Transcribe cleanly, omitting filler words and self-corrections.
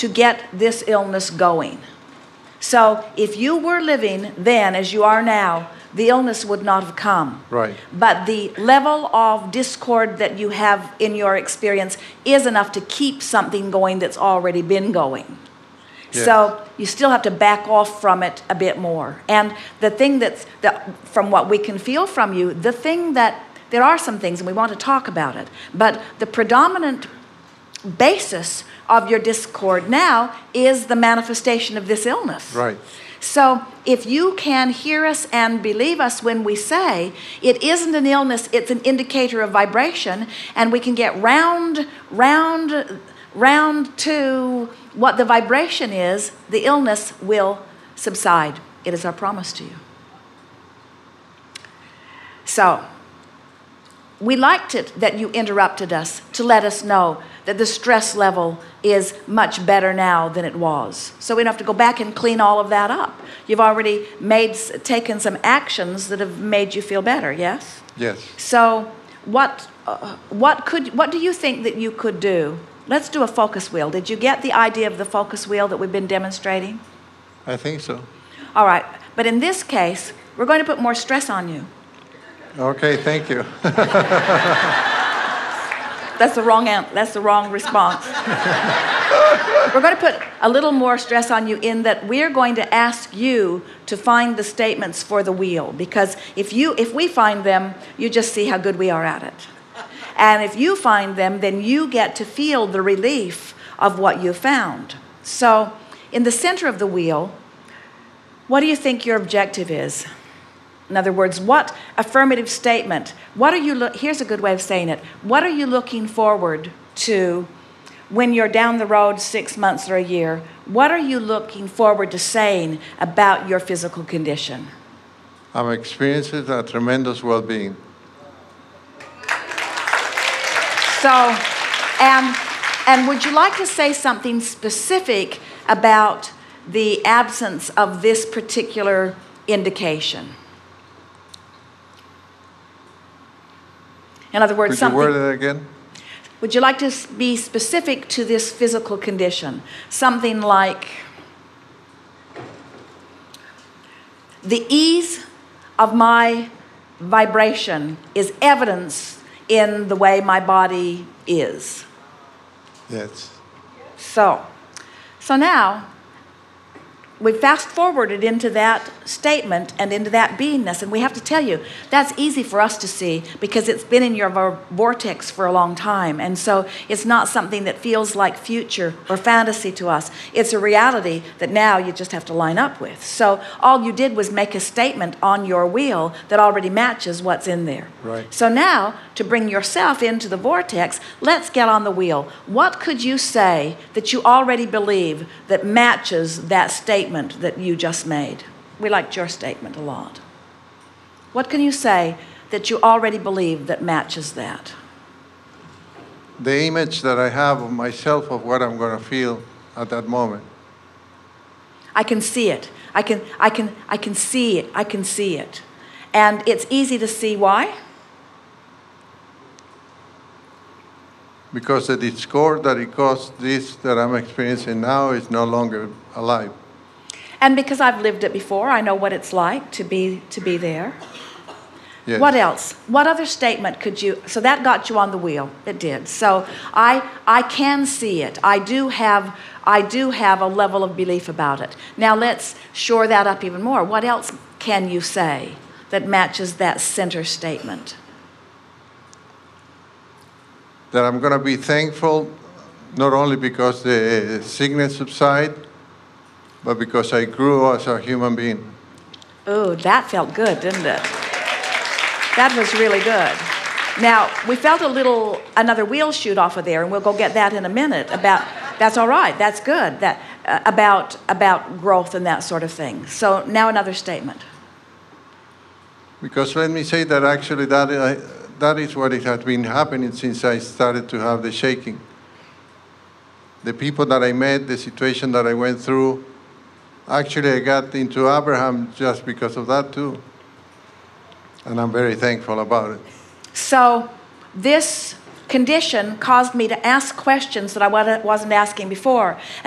to get this illness going. So if you were living then as you are now, the illness would not have come. Right. But the level of discord that you have in your experience is enough to keep something going that's already been going. Yes. So you still have to back off from it a bit more. And the thing from what we can feel from you, the thing that, there are some things and we want to talk about it, but the predominant basis of your discord now is the manifestation of this illness. Right. So if you can hear us and believe us when we say it isn't an illness, it's an indicator of vibration, and we can get round to what the vibration is, the illness will subside. It is our promise to you. So we liked it that you interrupted us to let us know that the stress level is much better now than it was. So we don't have to go back and clean all of that up. You've already taken some actions that have made you feel better, yes? Yes. So what do you think that you could do? Let's do a focus wheel. Did you get the idea of the focus wheel that we've been demonstrating? I think so. All right. But in this case, we're going to put more stress on you. Okay, thank you. That's the wrong response. We're going to put a little more stress on you in that we're going to ask you to find the statements for the wheel, because if we find them, you just see how good we are at it. And if you find them, then you get to feel the relief of what you found. So in the center of the wheel, what do you think your objective is? In other words, what affirmative statement, here's a good way of saying it. What are you looking forward to when you're down the road 6 months or a year? What are you looking forward to saying about your physical condition? I'm experiencing a tremendous well-being. So, and would you like to say something specific about the absence of this particular indication? In other words, Could you word it again? Would you like to be specific to this physical condition? Something like, the ease of my vibration is evidence in the way my body is. Yes. So now, we fast forwarded into that statement and into that beingness, and we have to tell you that's easy for us to see because it's been in your vortex for a long time, and so it's not something that feels like future or fantasy to us. It's a reality that now you just have to line up with. So all you did was make a statement on your wheel that already matches what's in there. Right. So now, to bring yourself into the vortex, let's get on the wheel. What could you say that you already believe that matches that statement that you just made? We liked your statement a lot. What can you say that you already believe that matches that? The image that I have of myself, of what I'm going to feel at that moment. I can see it. I can see it. I can see it. And it's easy to see why? Because the discord that it caused this that I'm experiencing now is no longer alive. And because I've lived it before, I know what it's like to be there. Yes. What else? What other statement could you... So that got you on the wheel. It did. So I can see it. I do have a level of belief about it. Now let's shore that up even more. What else can you say that matches that center statement? That I'm going to be thankful, not only because the sickness subsided, but because I grew as a human being. Oh, that felt good, didn't it? That was really good. Now, we felt another wheel shoot off of there, and we'll go get that in a minute. That's all right, that's good, about growth and that sort of thing. So now another statement. Because let me say that actually that is what it has been happening since I started to have the shaking. The people that I met, the situation that I went through, actually I got into Abraham just because of that too. And I'm very thankful about it. So this condition caused me to ask questions that I wasn't asking before.